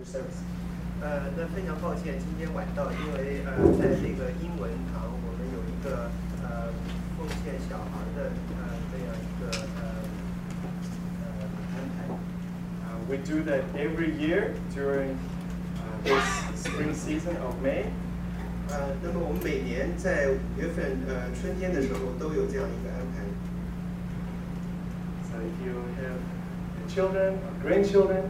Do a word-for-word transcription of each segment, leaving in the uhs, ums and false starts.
service. 呃，那非常抱歉，今天晚到，因为呃，在这个英文堂，我们有一个呃奉献小孩的呃这样一个呃呃安排。 Uh, we do that every year during uh, this spring season of May. 呃，那么我们每年在五月份呃春天的时候都有这样一个安排。 So if you have children or grandchildren,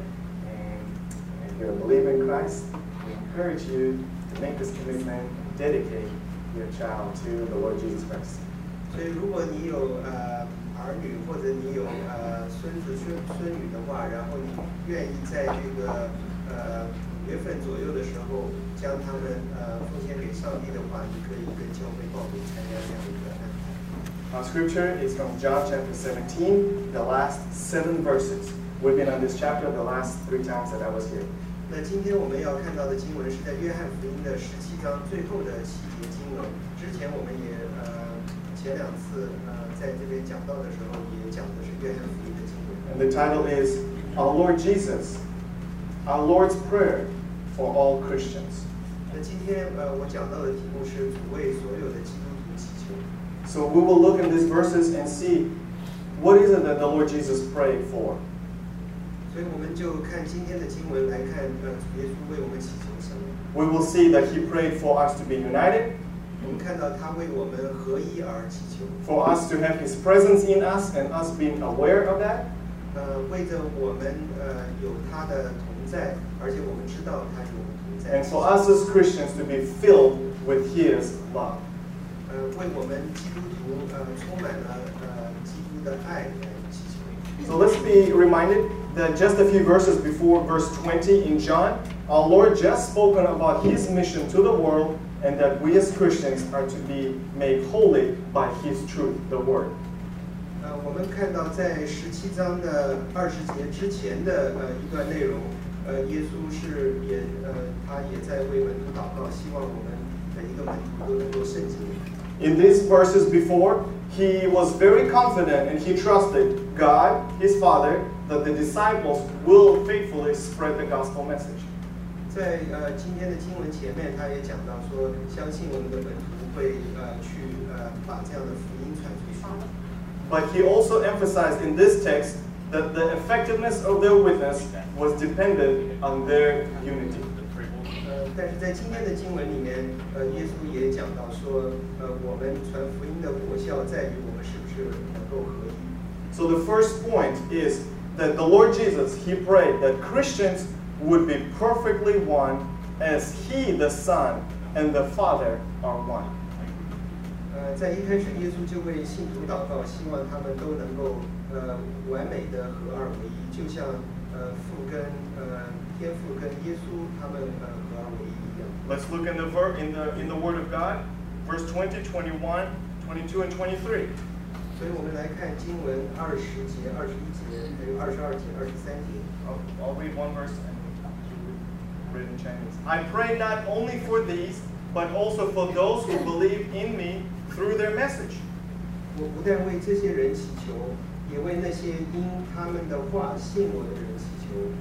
and if you're a believer in Christ, we encourage you to make this commitment and dedicate your child to the Lord Jesus Christ. 所以，如果你有呃儿女或者你有呃孙子孙孙女的话，然后你愿意在这个呃五月份左右的时候将他们呃奉献给上帝的话，你可以跟教会报名参加这样一个安排。 Our scripture is from John chapter seventeen, the last seven verses. We've been on this chapter the last three times that I was here. 那今天我们要看到的经文是在约翰福音的十七章最后的七节经文。之前我们也呃前两次呃在这边讲到的时候也讲的是约翰福音的经文。 And the title is Our Lord Jesus, Our Lord's Prayer for All Christians. 那今天呃我讲到的题目是主为所有的基督徒祈求。 So we will look in these verses and see what is it that the Lord Jesus prayed for. 所以我们就看今天的经文来看，呃，主耶稣为我们祈求什么？ We will see that He prayed for us to be united, 我们看到他为我们合一而祈求， for us to have His presence in us and us being aware of that, 呃，为着我们呃有他的同在，而且我们知道他与我们同在， and for us as Christians to be filled with His love. 呃，为我们基督徒呃充满了呃基督的爱来祈求。 So let's be reminded that just a few verses before verse twenty in John, our Lord just spoken about His mission to the world and that we as Christians are to be made holy by His truth, the Word. 呃，我们看到在十七章的二十节之前的呃一段内容，呃，耶稣是也呃他也在为门徒祷告，希望我们每一个门徒都能够圣洁。 In these verses before, He was very confident and He trusted God, His Father, that the disciples will faithfully spread the gospel message. 在呃今天的经文前面，他也讲到说，相信我们的门徒会呃去呃把这样的福音传出去。 But He also emphasized in this text that the effectiveness of their witness was dependent on their unity. 呃，但是在今天的经文里面，呃，耶稣也讲到说，呃，我们传福音的果效在于我们是不是能够合一。 So the first point is that the Lord Jesus, He prayed that Christians would be perfectly one as He, the Son, and the Father are one. 呃，在一开始，耶稣就为信徒祷告，希望他们都能够呃完美的合二为一，就像呃父跟呃天父跟耶稣他们呃合二为一一样。 Let's look in the ver- in the in the Word of God, verse twenty, twenty-one, twenty-two, and twenty-three. 所以我们来看经文二十节、二十一节，还有二十二节、二十三节。 I'll, I'll read one verse and read in Chinese. I pray not only for these, but also for those who believe in me through their message. 我不但为这些人祈求，也为那些因他们的话信我的人祈求。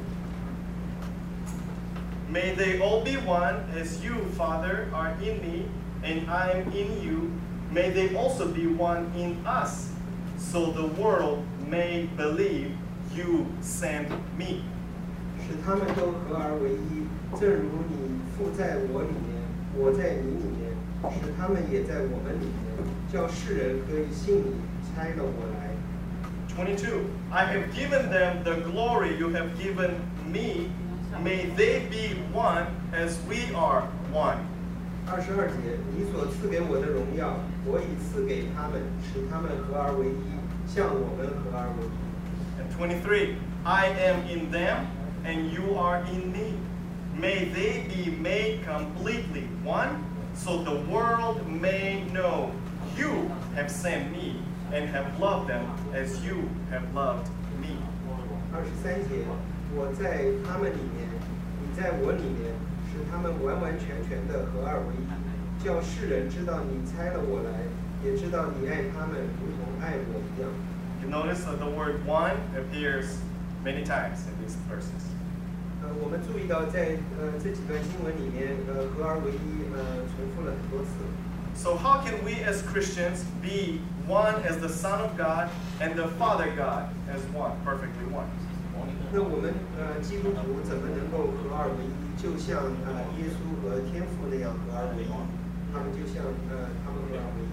May they all be one, as you, Father, are in me, and I am in you. May they also be one in us, so the world may believe you sent me. 使他们都合而为一，正如你父在我里面，我在你里面，使他们也在我们里面，叫世人可以信你差了我来。 twenty-two. I have given them the glory you have given me. May they be one as we are one. 二十二节，你所赐给我的荣耀，我已赐给他们，使他们合而为一，像我们合而为一。 And twenty-three. I am in them, and you are in me. May they be made completely one, so the world may know you have sent me and have loved them as you have loved me. 二十三节，我在他们里面，你在我里面，使他们完完全全的合二为一，叫世人知道你差了我来，也知道你爱他们如同爱我一样。 You notice that the word one appears many times in these verses. 呃， 呃，我们注意到在呃这几段经文里面，呃，合而为一，呃，重复了很多次。 So how can we as Christians be one as the Son of God and the Father God as one, perfectly one? 那我们呃基督徒怎么能够合二为一？就像呃耶稣和天父那样合二为一，他们就像呃他们合二为一。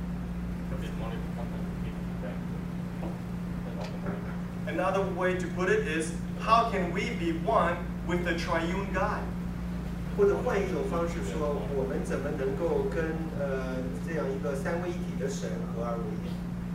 Another way to put it is, how can we be one with the triune God? 或者换一种方式说，我们怎么能够跟呃这样一个三位一体的神合二为一？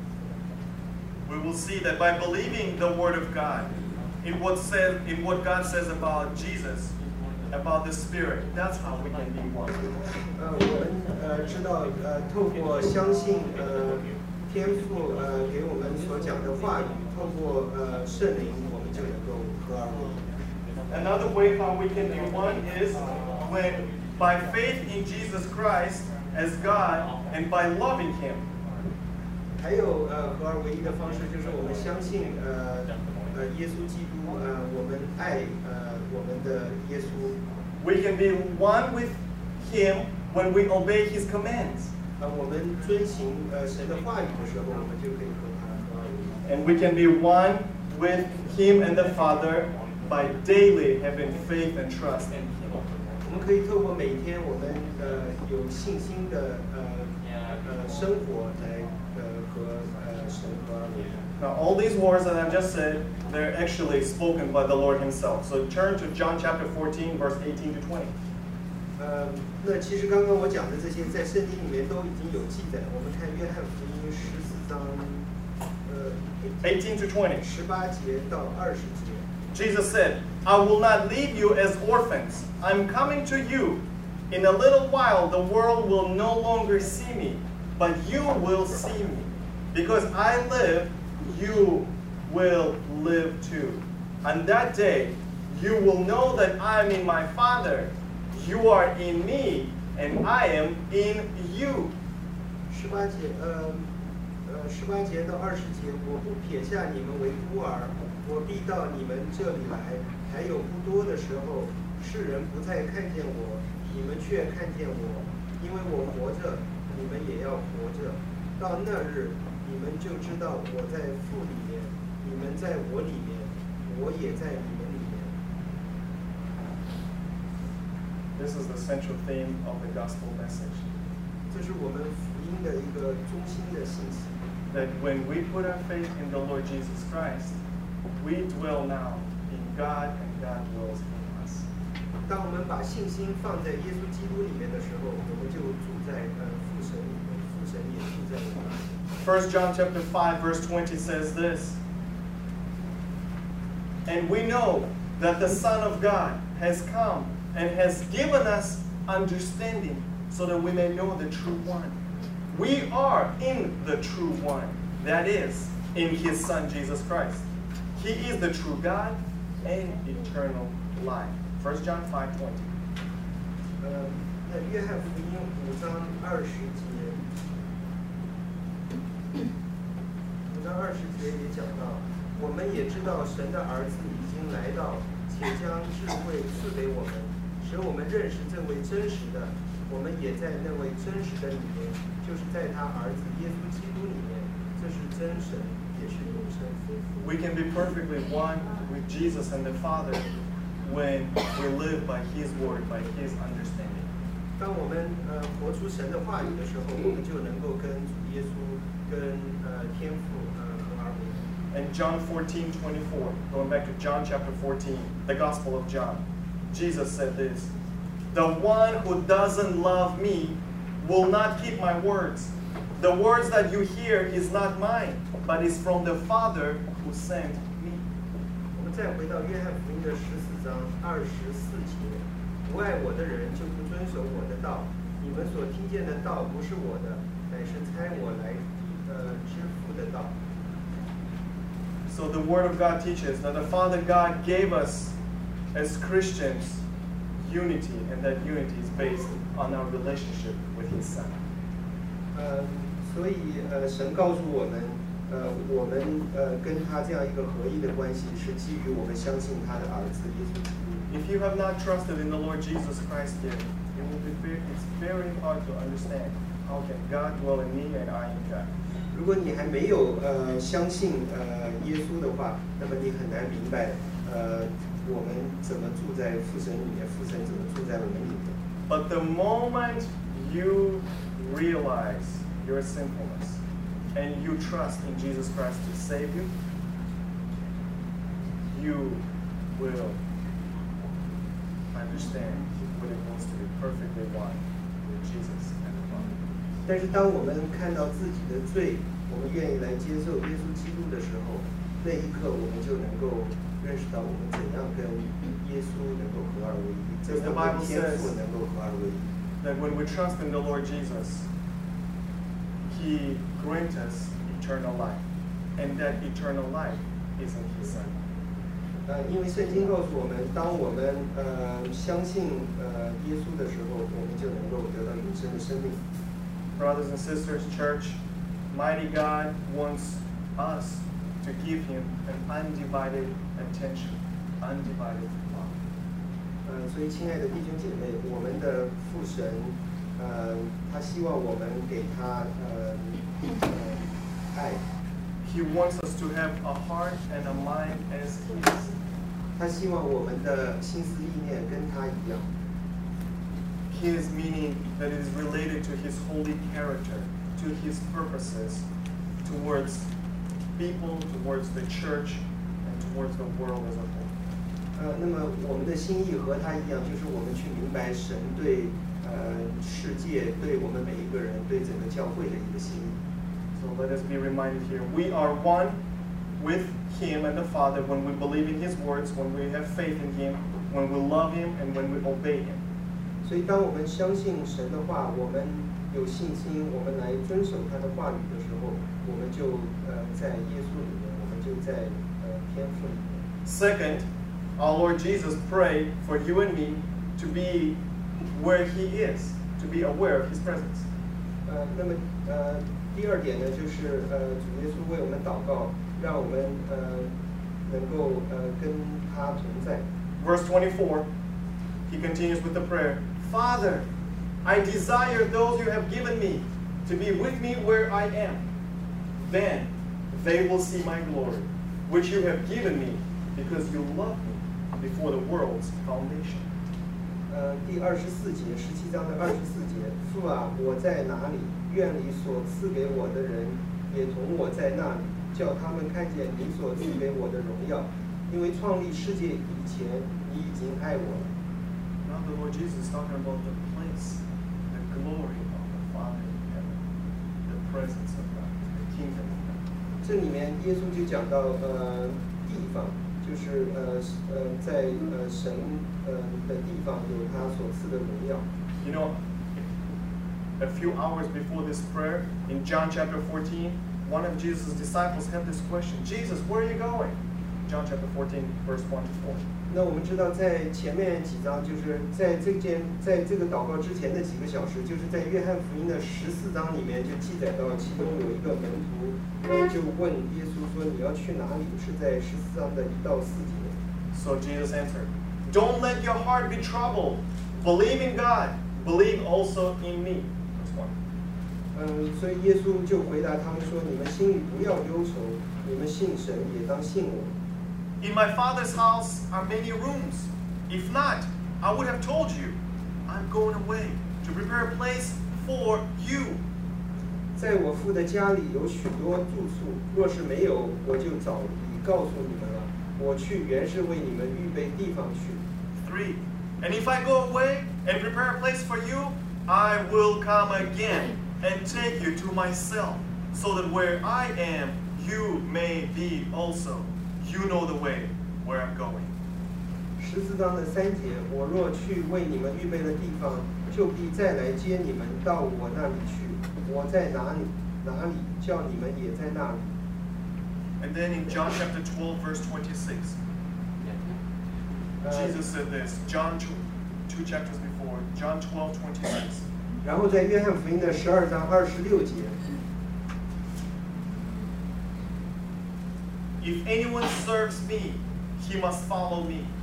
We will see that by believing the Word of God, in what says, in what God says about Jesus, about the Spirit, that's how we can be one. 呃，我们呃知道呃透过相信呃天父呃给我们所讲的话语，透过呃圣灵，我们就能够合二为一。 Another way how we can be one is when by faith in Jesus Christ as God and by loving Him. 还有呃合二为一的方式，就是我们相信呃呃耶稣基督呃我们爱呃我们的耶稣。 We can be one with Him when we obey His commands. 呃我们遵行呃神的话语的时候，我们就可以和他合二为一。 And we can be one with Him and the Father by daily having faith and trust in Him. 我们可以透过每天我们呃有信心的呃呃生活来呃和呃神合二为一。 Now, all these words that I've just said, they're actually spoken by the Lord Himself. So turn to John chapter fourteen, verse eighteen to twenty. 呃，那其实刚刚我讲的这些在圣经里面都已经有记载。我们看约翰福音十四章，呃， eighteen to twenty. 十八节到二十节。 Jesus said, I will not leave you as orphans. I'm coming to you. In a little while, the world will no longer see me, but you will see me. Because I live, you will live too. On that day, you will know that I am in my Father, you are in me, and I am in you. 十八节，呃，呃，十八节到二十节，我不撇下你们为孤儿，我必到你们这里来。还有不多的时候，世人不再看见我，你们却看见我，因为我活着，你们也要活着。到那日，你们就知道我在父里面，你们在我里面，我也在你们里面。 This is the central theme of the gospel message. 这是我们福音的一个中心的信息。 That when we put our faith in the Lord Jesus Christ, we dwell now in God and God dwells in us. 当我们把信心放在耶稣基督里面的时候，我们就住在呃父神里面，父神也住在我们里面。 First John chapter five verse twenty says this. And we know that the Son of God has come and has given us understanding so that we may know the true one. We are in the true one, that is, in His Son Jesus Christ. He is the true God and eternal life. First John five twenty. 呃，那约翰福音五章二十节，五章二十节也讲到，我们也知道神的儿子已经来到，且将智慧赐给我们，使我们认识这位真实的。我们也在那位真实的里面，就是在他儿子耶稣基督里面，这是真神，也是永生。 We can be perfectly one with Jesus and the Father when we live by His word, by His understanding. 当我们呃活出神的话语的时候，我们就能够跟主耶稣、跟呃天父呃合而为一。 And John fourteen twenty-four, going back to John chapter fourteen, the Gospel of John, Jesus said this, the one who doesn't love me will not keep my words. The words that you hear is not mine, but is from the Father who sent me. 我们再回到约翰福音的十四章二十四节，不爱我的人就不遵守我的道。你们所听见的道不是我的，乃是差我来呃之父的道。 So the Word of God teaches that the Father God gave us, as Christians, unity, and that unity is based on our relationship with His Son. 呃，所以呃，神告诉我们，呃，我们呃跟他这样一个合一的关系，是基于我们相信他的儿子耶稣基督。 If you have not trusted in the Lord Jesus Christ yet, it will be very, it's very hard to understand how can God dwell in me and I in God. 如果你还没有呃相信呃耶稣的话，那么你很难明白呃我们怎么住在父神里面，父神怎么住在我们里面。 But the moment you realize your sinfulness and you trust in Jesus Christ to save you, you will understand what it means to be perfectly one with Jesus and the Father. 但是当我们看到自己的罪，我们愿意来接受耶稣基督的时候，那一刻我们就能够认识到我们怎样跟耶稣能够合二为一，怎样跟天父能够合二为一。 That when we trust in the Lord Jesus, He grants us eternal life, and that eternal life is in His Son. 呃，因为圣经告诉我们，当我们呃相信呃耶稣的时候，我们就能够得到永生的生命。 Brothers and sisters, church, mighty God wants us to give Him an undivided attention, undivided love. 呃，所以亲爱的弟兄姐妹，我们的父神，呃，他希望我们给他呃呃爱。 He wants us to have a heart and a mind as His. 他希望我们的心思意念跟他一样。 His meaning that it is related to His holy character, to His purposes, towards people, towards the church, and towards the world as a whole. 呃，那么我们的心意和他一样，就是我们去明白神对呃世界、对我们每一个人、对整个教会的一个心意。 So let us be reminded here, we are one with Him and the Father when we believe in His words, when we have faith in Him, when we love Him, and when we obey Him. 所以，当我们相信神的话，我们有信心，我们来遵守他的话语的时候，我们就呃在耶稣里面，我们就在呃天父里面。 Second, our Lord Jesus prayed for you and me to be where He is, to be aware of His presence. 呃，那么呃，第二点呢，就是呃，主耶稣为我们祷告，让我们呃能够呃跟他同在。 Verse twenty-four, He continues with the prayer, Father, I desire those you have given me to be with me where I am. Then they will see my glory, which you have given me because you loved me before the world's foundation. 呃，第二十四节，十七章的二十四节，父啊，我在哪里？愿你所赐给我的人也同我在那里，叫他们看见你所赐给我的荣耀。因为创立世界以前，你已经爱我了。 Now the Lord Jesus is talking about the place, the glory of the Father in heaven, the presence of God, the kingdom of God. 这里面耶稣就讲到呃地方，就是呃呃在呃神呃的地方有他所赐的荣耀。 You know, a few hours before this prayer, in John chapter fourteen, one of Jesus' disciples had this question, Jesus, where are you going? John chapter fourteen, verse one to four. 那我们知道，在前面几章，就是在这件，在这个祷告之前的几个小时，就是在约翰福音的十四章里面就记载到，其中有一个门徒，呃，就问耶稣说：“你要去哪里？”是在十四章的一到四节。 So Jesus answered, Don't let your heart be troubled. Believe in God. Believe also in me. Verse one. 嗯，所以耶稣就回答他们说：“你们心里不要忧愁，你们信神也当信我。” In my Father's house are many rooms. If not, I would have told you. I'm going away to prepare a place for you. 在我父的家里有许多住处，若是没有，我就早已告诉你们了。我去原是为你们预备地方去。 Three. And if I go away and prepare a place for you, I will come again and take you to myself, so that where I am, you may be also. You know the way where I'm going. 十四章的三节，我若去为你们预备了地方，就必再来接你们到我那里去。我在哪里，哪里叫你们也在那里。 And then in John chapter twelve, verse twenty-six, Jesus said this. John two, two chapters before, John twelve, twenty-six. 然后在约翰福音的十二章二十六节。 If anyone serves me, he must follow me.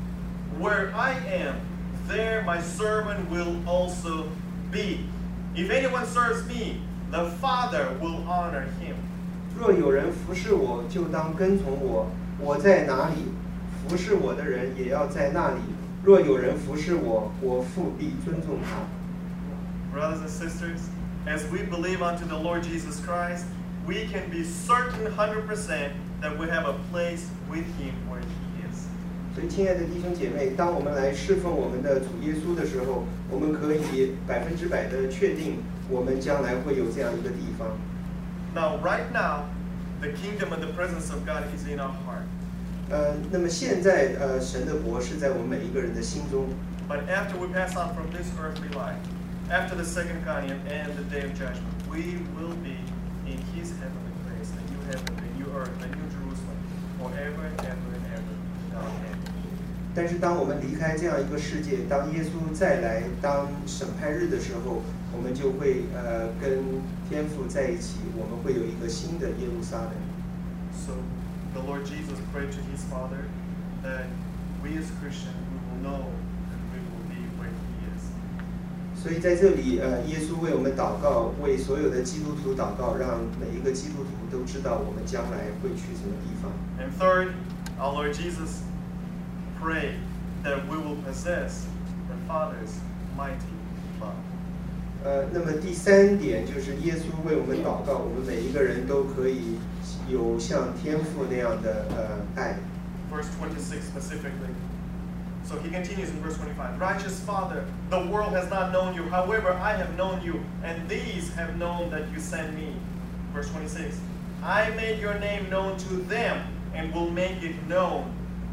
Where I am, there my servant will also be. If anyone serves me, the Father will honor him. 若有人服侍我，就当跟从我。我在哪里，服侍我的人也要在那里。若有人服侍我，我父必尊重他。 Brothers and sisters, as we believe unto the Lord Jesus Christ, we can be certain one hundred percent that we have a place with him where he is. 所以，亲爱的弟兄姐妹，当我们来侍奉我们的主耶稣的时候，我们可以百分之百的确定，我们将来会有这样一个地方。 Now, right now, the kingdom and the presence of God is in our heart. 呃，那么现在，呃，神的国是在我们每一个人的心中。 But after we pass on from this earthly life, after the second coming and the day of judgment, we will be in his heavenly place, the new heaven, the new earth, the new Jerusalem, forever and ever and ever, without end. 但是当我们离开这样一个世界，当耶稣再来当审判日的时候，我们就会呃跟天父在一起，我们会有一个新的耶路撒冷。 So the Lord Jesus prayed to his Father that we as Christians we will know that we will be where he is. 所以在这里，呃，耶稣为我们祷告，为所有的基督徒祷告，让每一个基督徒都知道我们将来会去什么地方。 And third, our Lord Jesus prayed that we will possess the Father's mighty love. 呃，那么第三点就是耶稣为我们祷告，我们每一个人都可以有像天父那样的呃爱。 Verse twenty-six specifically. So he continues in verse twenty-five. Righteous Father, the world has not known you. However, I have known you, and these have known that you sent me. Verse twenty-six. I made your name known to them and will make it known.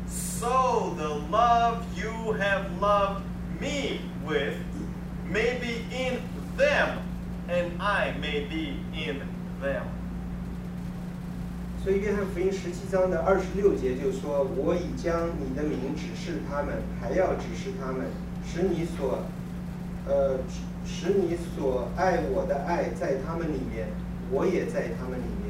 So the love you have loved me with may be in them, and I may be in them. 所以约翰福音十七章的二十六节就说：“我已将你的名指示他们，还要指示他们，使你所，呃，使你所爱我的爱在他们里面，我也在他们里面。”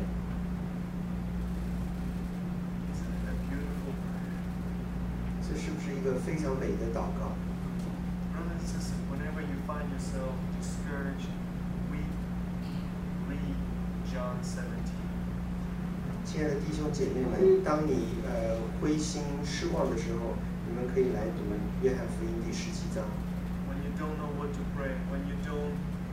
Isn't it a beautiful prayer? 这是不是一个非常美的祷告？ Brothers and sisters, whenever you find yourself discouraged, weak, read John seventeen. 亲爱的弟兄姐妹们，当你呃灰心失望的时候，你们可以来读约翰福音第十七章。 When you don't know what to pray, when you don't,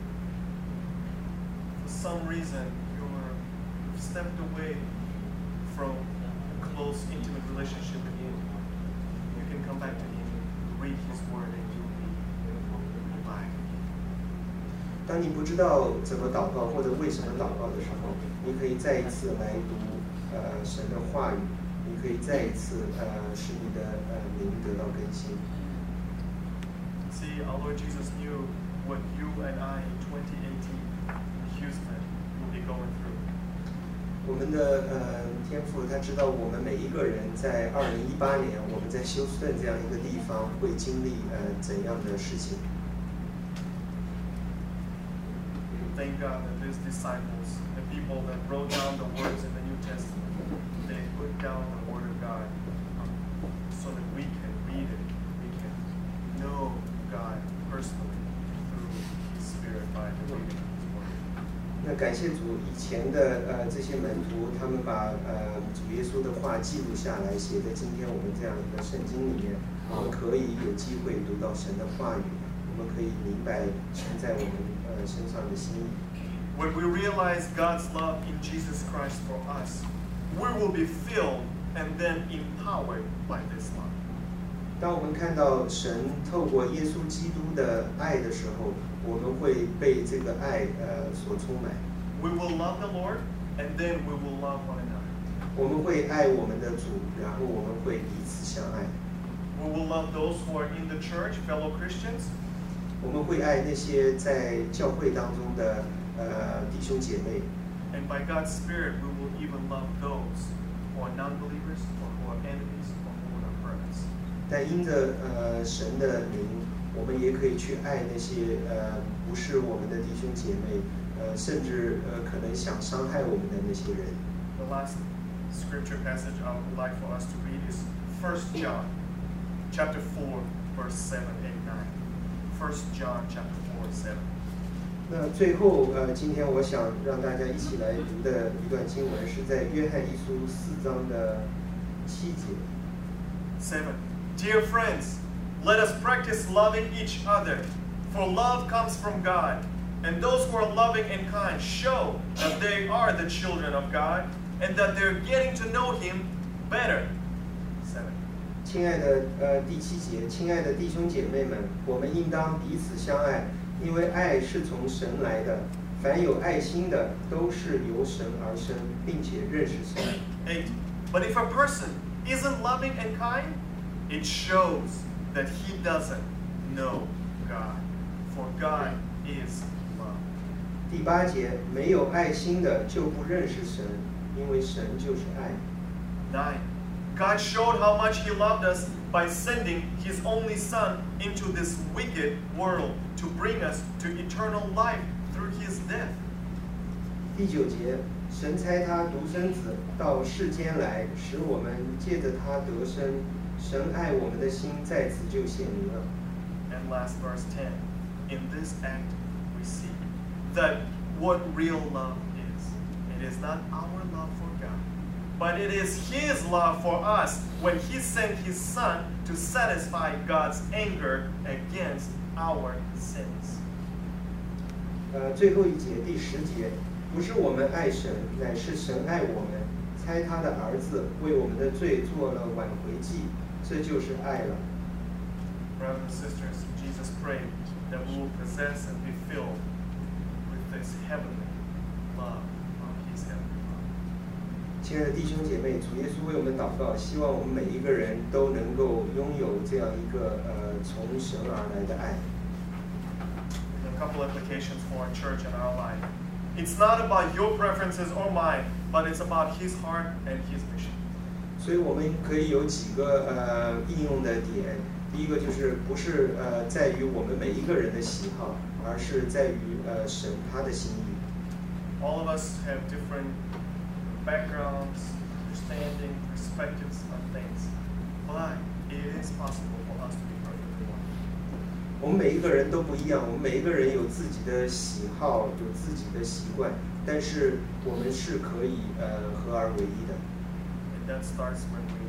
for some reason, you're you've stepped away from a close, intimate relationship with Him, you can come back to Him, read His Word, and you'll be revived. 当你不知道怎么祷告或者为什么祷告的时候，你可以再一次来读呃神的话语，你可以再一次呃使你的呃灵得到更新。 See, our Lord Jesus knew what you and I in twenty eighteen in Houston will be going through. 我们的呃天父他知道我们每一个人在二零一八年我们在休斯顿这样一个地方会经历呃怎样的事情。 Thank God that these disciples, the people that wrote down the words in the New Testament, they put down the Word of God um, so that we can read it, we can know God personally through His Spirit by the reading of His Word. 那感谢主，以前的呃这些门徒，他们把呃主耶稣的话记录下来，写在今天我们这样一个圣经里面，我们可以有机会读到神的话语，我们可以明白神在我们呃身上的心意。 When we realize God's love in Jesus Christ for us, we will be filled and then empowered by this love. 当我们看到神透过耶稣基督的爱的时候，我们会被这个爱呃所充满。 We will love the Lord, and then we will love one another. 我们会爱我们的主，然后我们会彼此相爱。 We will love those who are in the church, fellow Christians. 我们会爱那些在教会当中的呃弟兄姐妹。 And by God's Spirit, we will even love those who are non-believers or who are enemies or who want to hurt us. 但因着呃神的灵，我们也可以去爱那些呃不是我们的弟兄姐妹，呃甚至呃可能想伤害我们的那些人。 The last scripture passage I would like for us to read is First John chapter four, verse seven and nine. First John chapter four, seven. 那最后，呃，今天我想让大家一起来读的一段经文是在约翰一书四章的七节。 Seven. Dear friends, let us practice loving each other, for love comes from God, and those who are loving and kind show that they are the children of God, and that they're getting to know Him better. Seven. 亲爱的，呃，第七节，亲爱的弟兄姐妹们，我们应当彼此相爱，因为爱是从神来的。凡有爱心的，都是由神而生，并且认识神。 Eight. But if a person isn't loving and kind, it shows that he doesn't know God, for God is love. 第八节，没有爱心的就不认识神，因为神就是爱。 Nine. God showed how much He loved us by sending His only Son into this wicked world to bring us to eternal life through His death. 第九节，神差他独生子到世间来，使我们借着他得生。神爱我们的心在此就显明了。 And last verse ten. In this act we see that what real love is. It is not our love for God, but it is His love for us when He sent His Son to satisfy God's anger against our sins. 呃，最后一节第十节，不是我们爱神，乃是神爱我们，差他的儿子为我们的罪做了挽回祭，这就是爱了。 Brothers and sisters, Jesus prayed that we will possess and be filled with this heavenly love of His heavenly love. 亲爱的弟兄姐妹，主耶稣为我们祷告，希望我们每一个人都能够拥有这样一个呃从神而来的爱。 A couple applications for our church and our life. It's not about your preferences or mine, but it's about His heart and His mission. 所以我们可以有几个呃应用的点。第一个就是不是呃在于我们每一个人的喜好，而是在于呃神他的心意。 All of us have different backgrounds, understanding, perspectives on things, but it is possible for us to be perfectly one. 我们每一个人都不一样，我们每一个人有自己的喜好，有自己的习惯，但是我们是可以呃合而为一的。 And that starts when we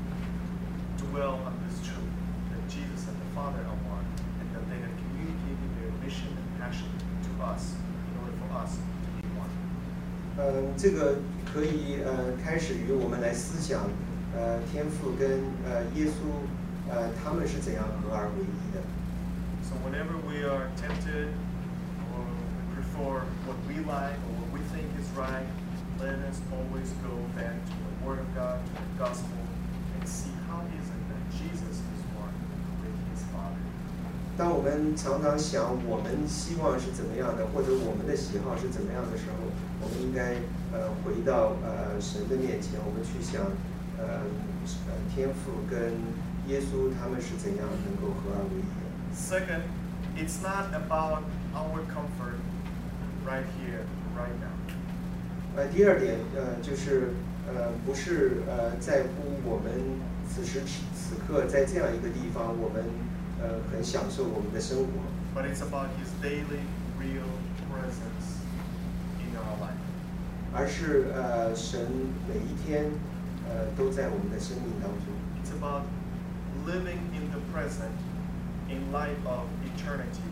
dwell on this truth that Jesus and the Father are one, and that they have communicated their mission and passion to us in order for us to be one. 嗯，这个可以呃开始于我们来思想，呃天父跟呃耶稣，呃他们是怎样合而为一的。 So whenever we are tempted or we prefer what we like or what we think is right, let us always go back to the Word of God, to the Gospel, and see how is it that Jesus is one with His Father. 当我们常常想我们希望是怎么样的，或者我们的喜好是怎么样的时候，我们应该呃回到呃神的面前，我们去想呃呃天父跟耶稣他们是怎样能够合而为一的。 Second, it's not about our comfort right here, right now. 呃，第二点呃就是呃不是呃在乎我们此时此此刻在这样一个地方，我们呃很享受我们的生活。 But it's about His daily, real presence in our life. 而是呃神每一天呃都在我们的生命当中。 It's about living in the present in light of eternity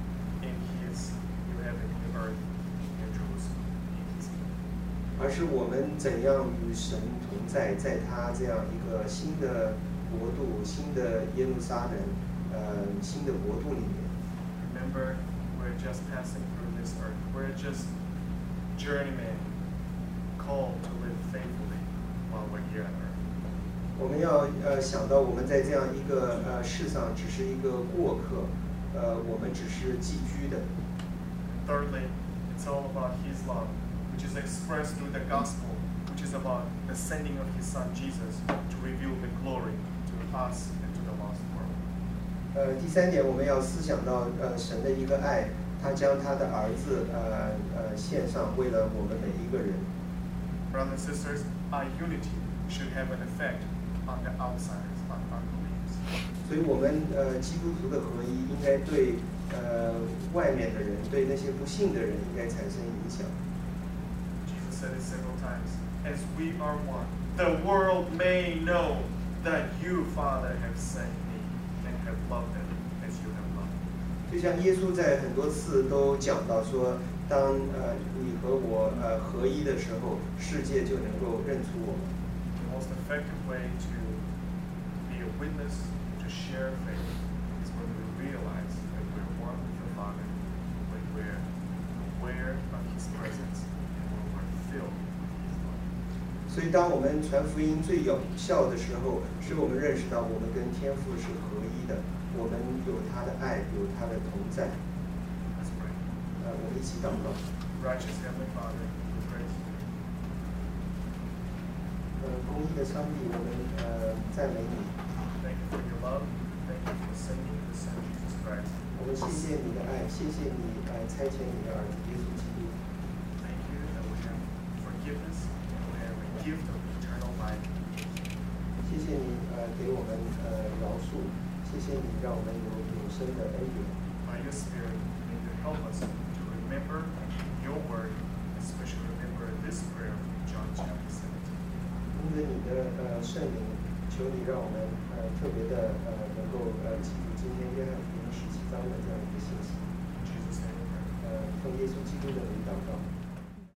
in His new heaven, new earth, new Jerusalem, in His kingdom. 而是我们怎样与神同在，在他这样一个新的国度、新的耶路撒冷、呃新的国度里面。 Remember, we're just passing through this earth. We're just journeymen called to live faithfully while we're here on earth. 我们要呃想到我们在这样一个呃世上只是一个过客，呃我们只是寄居的。 Thirdly, it's all about His love, which is expressed through the gospel, which is about the sending of His Son Jesus to reveal the glory to us and to the lost world. 呃，第三点我们要思想到呃神的一个爱，他将他的儿子呃呃献上，为了我们每一个人。 Brothers and sisters, our unity should have an effect on the outsiders, on unbelievers. 所以我们呃基督徒的合一应该对呃外面的人，对那些不信的人应该产生影响。 Jesus said it several times. As we are one, the world may know that you, Father, have sent me and have loved them as you have loved me. 就像耶稣在很多次都讲到说，当呃你和我呃合一的时候，世界就能够认出我们。 The most effective way to be a witness, to share faith, is when we realize that we're one with the Father, when we're aware of His presence, and when we're filled with His love. 所以，当我们传福音最有效的时候，是我们认识到我们跟天父是合一的，我们有他的爱，有他的同在。 Let's pray. 呃，我们一起祷告。 Righteous Heavenly Father, we praise you. 呃，公义的上帝，我们呃赞美你。 Thank you for your love. Thank you for sending your Son Jesus Christ. 我们谢谢你的爱，谢谢你呃差遣你的儿子耶稣基督。 Thank you that we have forgiveness and we have a gift of eternal life. 谢谢你呃给我们呃饶恕，谢谢你让我们有永生的恩典。 By your Spirit, may you help us to remember your word, especially remember this prayer from John chapter seventeen. 因着你的呃圣灵，求你让我们呃特别的呃能够呃记住今天约翰福音十七章的这样一个信息。 In Jesus' name we pray. 呃，奉耶稣基督的名祷告。